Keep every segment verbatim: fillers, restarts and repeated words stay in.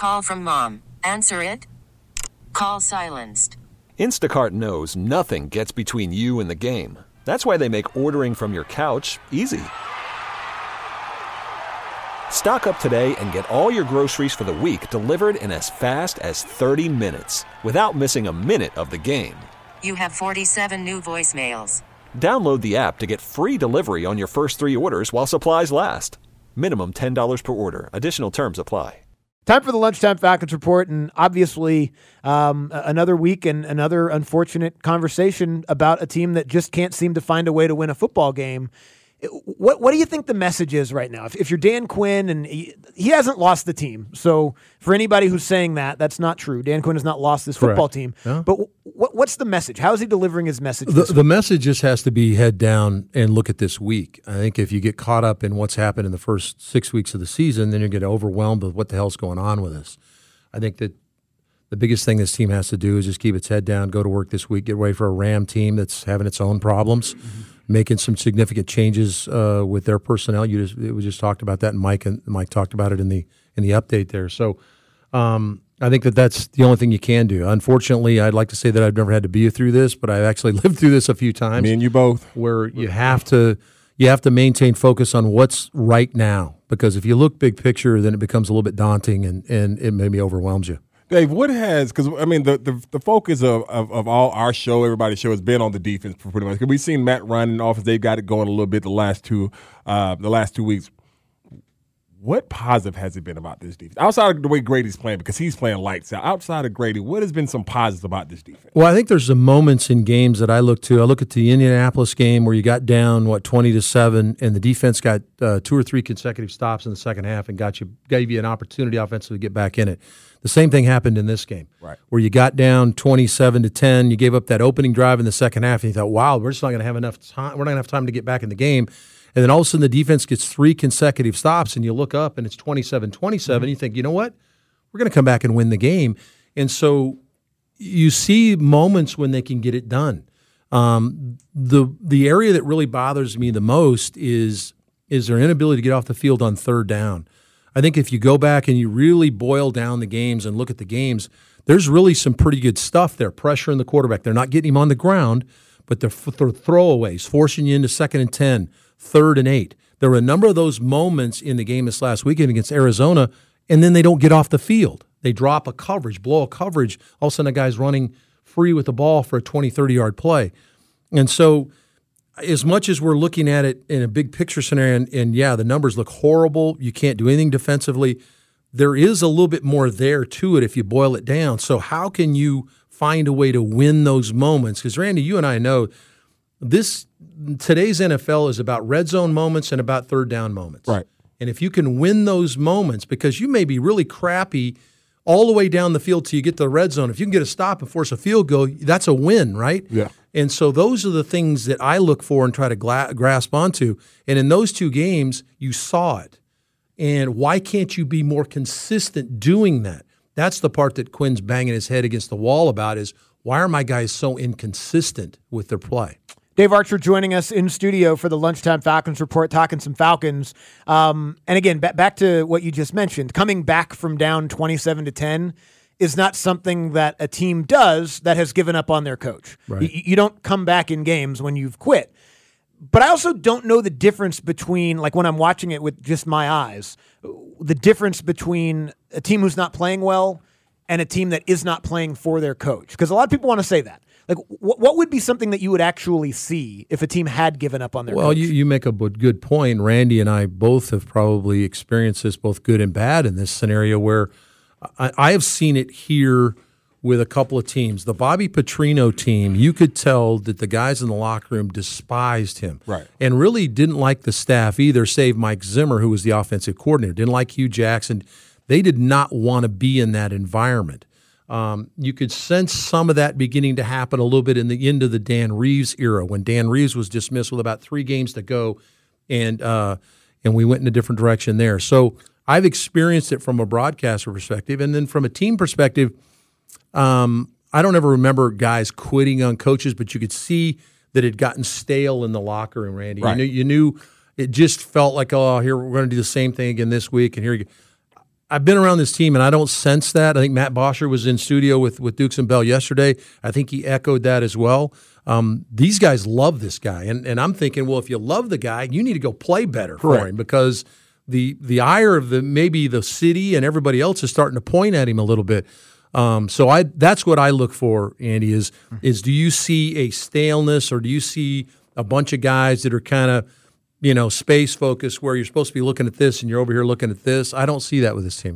Call from mom. Answer it. Call silenced. Instacart knows nothing gets between you and the game. That's why they make ordering from your couch easy. Stock up today and get all your groceries for the week delivered in as fast as thirty minutes without missing a minute of the game. You have forty-seven new voicemails. Download the app to get free delivery on your first three orders while supplies last. Minimum ten dollars per order. Additional terms apply. Time for the Lunchtime Falcons Report, and obviously um, another week and another unfortunate conversation about a team that just can't seem to find a way to win a football game. What what do you think the message is right now? If, if you're Dan Quinn, and he, he hasn't lost the team, so for anybody who's saying that, that's not true. Dan Quinn has not lost this football Correct. team. Yeah. But what what's the message? How is he delivering his message? The, the message just has to be head down and look at this week. I think if you get caught up in what's happened in the first six weeks of the season, then you're going to overwhelmed with what the hell's going on with us. I think that the biggest thing this team has to do is just keep its head down, go to work this week, get ready for a Ram team that's having its own problems. Mm-hmm. Making some significant changes uh, with their personnel. You just we just talked about that, and Mike and Mike talked about it in the in the update there. So um, I think that that's the only thing you can do. Unfortunately, I'd like to say that I've never had to be through this, but I've actually lived through this a few times. Me and you both. Where you have to you have to maintain focus on what's right now, because if you look big picture, then it becomes a little bit daunting, and, and it maybe overwhelms you. Dave, what has, because, I mean, the, the the focus of, of, of all our show, everybody's show, has been on the defense for pretty much. Because we've seen Matt run in the offense. They've got it going a little bit the last two uh, the last two weeks. What positive has it been about this defense? Outside of the way Grady's playing, because he's playing lights out. Outside of Grady, what has been some positives about this defense? Well, I think there's some moments in games that I look to. I look at the Indianapolis game where you got down, what, twenty to seven, and the defense got uh, two or three consecutive stops in the second half and got you gave you an opportunity offensively to get back in it. The same thing happened in this game, right, where you got down twenty-seven to ten. You gave up that opening drive in the second half, and you thought, "Wow, we're just not going to have enough time. We're not going to have time to get back in the game." And then all of a sudden, the defense gets three consecutive stops, and you look up, and it's twenty-seven twenty-seven. Mm-hmm. You think, you know what? We're going to come back and win the game. And so you see moments when they can get it done. Um, the the area that really bothers me the most is is their inability to get off the field on third down. I think if you go back and you really boil down the games and look at the games, there's really some pretty good stuff there. Pressure in the quarterback. They're not getting him on the ground, but they're, they're throwaways, forcing you into second and ten, third and eight. There were a number of those moments in the game this last weekend against Arizona, and then they don't get off the field. They drop a coverage, blow a coverage. All of a sudden, a guy's running free with the ball for a twenty, thirty-yard play. And so as much as we're looking at it in a big picture scenario, and, and yeah, the numbers look horrible, you can't do anything defensively, there is a little bit more there to it if you boil it down. So how can you find a way to win those moments? Because, Randy, you and I know this today's N F L is about red zone moments and about third down moments. Right. And if you can win those moments, because you may be really crappy all the way down the field till you get to the red zone, if you can get a stop and force a field goal, that's a win, right? Yeah. And so those are the things that I look for and try to gla- grasp onto. And in those two games, you saw it. And why can't you be more consistent doing that? That's the part that Quinn's banging his head against the wall about, is why are my guys so inconsistent with their play? Dave Archer joining us in studio for the Lunchtime Falcons Report, talking some Falcons. Um, and again, b- back to what you just mentioned, coming back from down twenty-seven to ten is not something that a team does that has given up on their coach. Right. You, you don't come back in games when you've quit. But I also don't know the difference between, like when I'm watching it with just my eyes, the difference between a team who's not playing well and a team that is not playing for their coach. Because a lot of people want to say that. Like, wh- what would be something that you would actually see if a team had given up on their well, coach? Well, you, you make a good point. Randy and I both have probably experienced this, both good and bad, in this scenario where I, I have seen it here with a couple of teams. The Bobby Petrino team, you could tell that the guys in the locker room despised him. Right. And really didn't like the staff either, save Mike Zimmer, who was the offensive coordinator. Didn't like Hugh Jackson. They did not want to be in that environment. Um, you could sense some of that beginning to happen a little bit in the end of the Dan Reeves era, when Dan Reeves was dismissed with about three games to go, and uh, and we went in a different direction there. So I've experienced it from a broadcaster perspective, and then from a team perspective, um, I don't ever remember guys quitting on coaches, but you could see that it had gotten stale in the locker room, Randy. Right. You knew, you knew it just felt like, oh, here we're going to do the same thing again this week, and here you go. I've been around this team, and I don't sense that. I think Matt Bosher was in studio with, with Dukes and Bell yesterday. I think he echoed that as well. Um, these guys love this guy, and and I'm thinking, well, if you love the guy, you need to go play better Correct. for him because the the ire of the maybe the city and everybody else is starting to point at him a little bit. Um, so I that's what I look for, Andy, is is do you see a staleness or do you see a bunch of guys that are kind of, you know, space focused where you're supposed to be looking at this and you're over here looking at this? I don't see that with this team.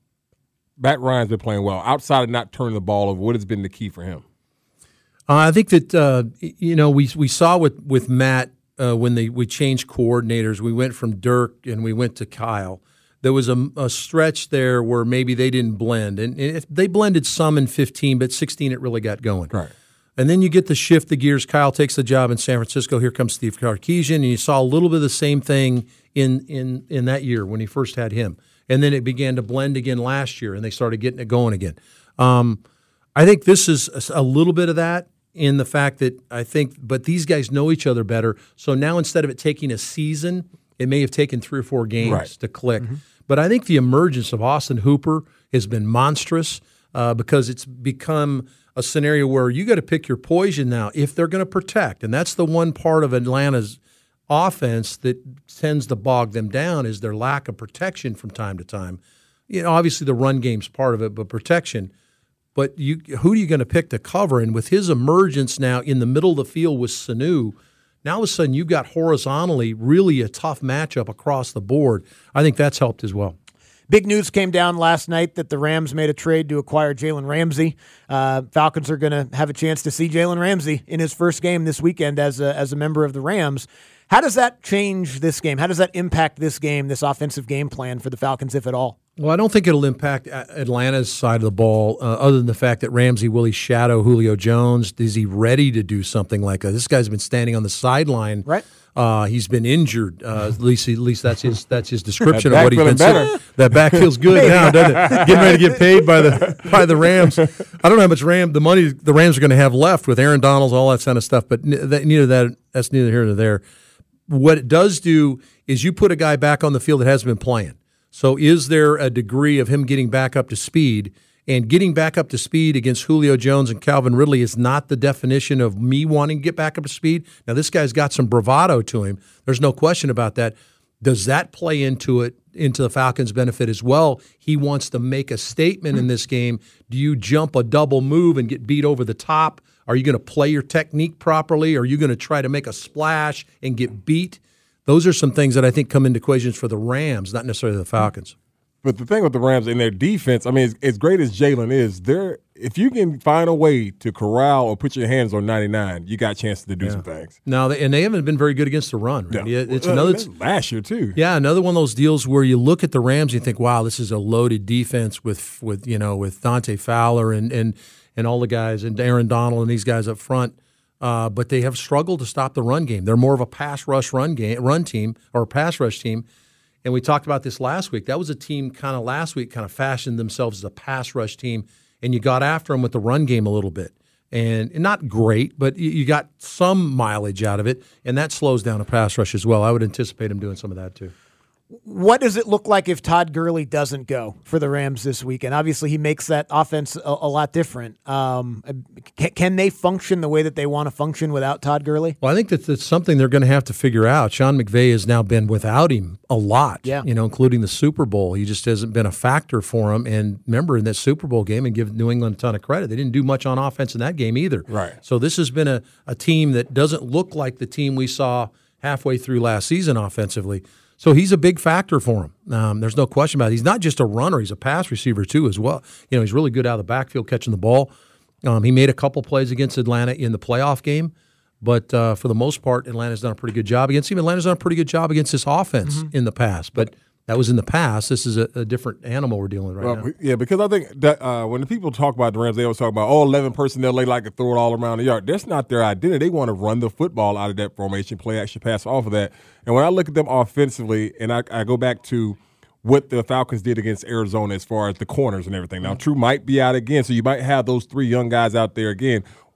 Matt Ryan's been playing well. Outside of not turning the ball over, what has been the key for him? Uh, I think that uh, you know we we saw with with Matt uh, when they we changed coordinators. We went from Dirk and we went to Kyle. There was a, a stretch there where maybe they didn't blend, and it, they blended some in fifteen, but sixteen it really got going. Right. And then you get the shift the gears. Kyle takes the job in San Francisco. Here comes Steve Sarkisian, and you saw a little bit of the same thing in in in that year when he first had him. And then it began to blend again last year, and they started getting it going again. Um, I think this is a little bit of that in the fact that I think, but these guys know each other better. So now instead of it taking a season, it may have taken three or four games right. to click. Mm-hmm. But I think the emergence of Austin Hooper has been monstrous uh, because it's become a scenario where you got to pick your poison now if they're going to protect. And that's the one part of Atlanta's offense that tends to bog them down is their lack of protection from time to time. You know, obviously the run game's part of it, but protection. But you, who are you going to pick to cover? And with his emergence now in the middle of the field with Sanu, now all of a sudden you've got horizontally really a tough matchup across the board. I think that's helped as well. Big news came down last night that the Rams made a trade to acquire Jalen Ramsey. Uh, Falcons are going to have a chance to see Jalen Ramsey in his first game this weekend as a, as a member of the Rams. How does that change this game? How does that impact this game, this offensive game plan for the Falcons, if at all? Well, I don't think it'll impact Atlanta's side of the ball uh, other than the fact that Ramsey will he shadow Julio Jones. Is he ready to do something like that? This guy's been standing on the sideline. Right. Uh, he's been injured. Uh, at least, at least that's his that's his description that of what he's been saying. That back feels good now, doesn't it? Getting ready to get paid by the by the Rams. I don't know how much Ram the money the Rams are going to have left with Aaron Donald, all that kind of stuff. But that, neither that that's neither here nor there. What it does do is you put a guy back on the field that hasn't been playing. So is there a degree of him getting back up to speed? And getting back up to speed against Julio Jones and Calvin Ridley is not the definition of me wanting to get back up to speed. Now, this guy's got some bravado to him. There's no question about that. Does that play into it, into the Falcons' benefit as well? He wants to make a statement in this game. Do you jump a double move and get beat over the top? Are you going to play your technique properly? Are you going to try to make a splash and get beat? Those are some things that I think come into equations for the Rams, not necessarily the Falcons. But the thing with the Rams in their defense, I mean, as, as great as Jalen is, they're if you can find a way to corral or put your hands on ninety-nine, you got a chance to do yeah. some things. No, they, and they haven't been very good against the run. Right? Yeah. It's well, another it's last year too. Yeah, another one of those deals where you look at the Rams and you think, wow, this is a loaded defense with with you know with Dante Fowler and and and all the guys and Aaron Donald and these guys up front. Uh, but they have struggled to stop the run game. They're more of a pass rush run game, run team or a pass rush team. And we talked about this last week. That was a team kind of last week kind of fashioned themselves as a pass rush team, and you got after them with the run game a little bit. And, and not great, but you, you got some mileage out of it, and that slows down a pass rush as well. I would anticipate them doing some of that too. What does it look like if Todd Gurley doesn't go for the Rams this weekend? Obviously, he makes that offense a, a lot different. Um, can, can they function the way that they want to function without Todd Gurley? Well, I think that that's something they're going to have to figure out. Sean McVay has now been without him a lot, yeah. you know, including the Super Bowl. He just hasn't been a factor for him. And remember, in that Super Bowl game, and give New England a ton of credit, they didn't do much on offense in that game either. Right. So this has been a, a team that doesn't look like the team we saw halfway through last season offensively. So he's a big factor for him. Um, there's no question about it. He's not just a runner; he's a pass receiver too, as well. You know, he's really good out of the backfield catching the ball. Um, he made a couple plays against Atlanta in the playoff game, but uh, for the most part, Atlanta's done a pretty good job against him. Atlanta's done a pretty good job against this offense mm-hmm. in the past, but that was in the past. This is a, a different animal we're dealing with right well, now. Yeah, because I think that uh, when the people talk about the Rams, they always talk about, oh, eleven personnel, they like to throw it all around the yard. That's not their identity. They want to run the football out of that formation, play action pass off of that. And when I look at them offensively, and I, I go back to what the Falcons did against Arizona as far as the corners and everything. Now, True might be out again, so you might have those three young guys out there again.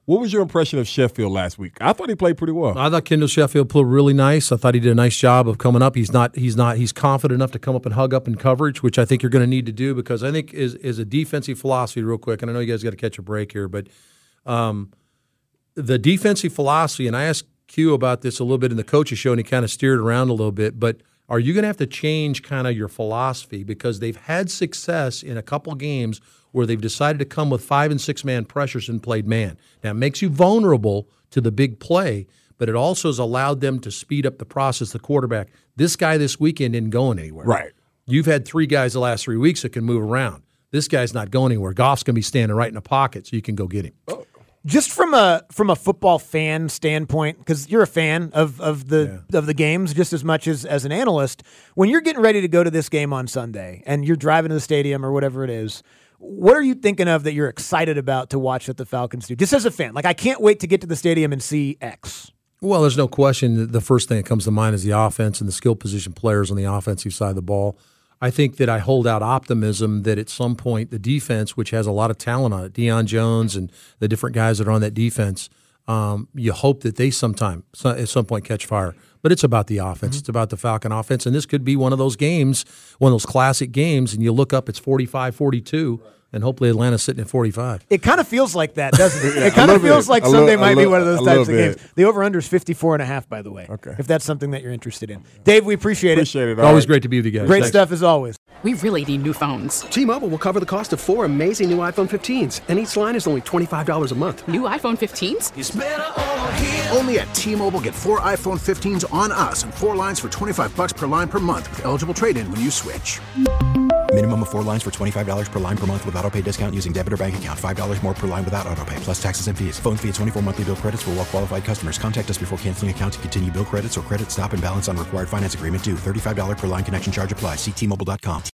What was your impression of Sheffield last week? I thought he played pretty well. I thought Kendall Sheffield played really nice. I thought he did a nice job of coming up. He's not. He's not. He's confident enough to come up and hug up in coverage, which I think you're going to need to do because I think is is a defensive philosophy. Real quick, and I know you guys got to catch a break here, but um, the defensive philosophy, and I asked Q about this a little bit in the coaches show, and he kind of steered around a little bit. But are you going to have to change kind of your philosophy because they've had success in a couple games where they've decided to come with five and six man pressures and played man. Now, it makes you vulnerable to the big play, but it also has allowed them to speed up the process. The quarterback, this guy this weekend isn't going anywhere. Right. You've had three guys the last three weeks that can move around. This guy's not going anywhere. Goff's going to be standing right in the pocket, so you can go get him. Oh. Just from a from a football fan standpoint, because you're a fan of of the yeah. of the games just as much as as an analyst, when you're getting ready to go to this game on Sunday and you're driving to the stadium or whatever it is, what are you thinking of that you're excited about to watch that the Falcons do? Just as a fan, like I can't wait to get to the stadium and see X. Well, there's no question. The first thing that comes to mind is the offense and the skill position players on the offensive side of the ball. I think that I hold out optimism that at some point the defense, which has a lot of talent on it, Deion Jones and the different guys that are on that defense, um, you hope that they sometime, at some point catch fire. But it's about the offense. Mm-hmm. It's about the Falcon offense. And this could be one of those games, one of those classic games, and you look up, it's forty-five forty-two. And hopefully Atlanta's sitting at forty-five. It kind of feels like that, doesn't it? Yeah, it kind of feels bit. like a Sunday little, might be little, one of those types of bit. games. The over-under is fifty-four and a half, by the way, okay. if that's something that you're interested in. Dave, we appreciate, appreciate it. it. Always right. great to be with you guys. Great Thanks. stuff as always. We really need new phones. T-Mobile will cover the cost of four amazing new iPhone fifteens, and each line is only twenty-five dollars a month. New iPhone fifteens? It's better over here. Only at T-Mobile, get four iPhone fifteens on us and four lines for twenty-five bucks per line per month with eligible trade-in when you switch. Minimum of four lines for twenty-five dollars per line per month with autopay discount using debit or bank account. five dollars more per line without autopay, plus taxes and fees. Phone fee at twenty-four monthly bill credits for well-qualified customers. Contact us before canceling account to continue bill credits or credit stop and balance on required finance agreement due. thirty-five dollars per line connection charge applies. See T Mobile dot com.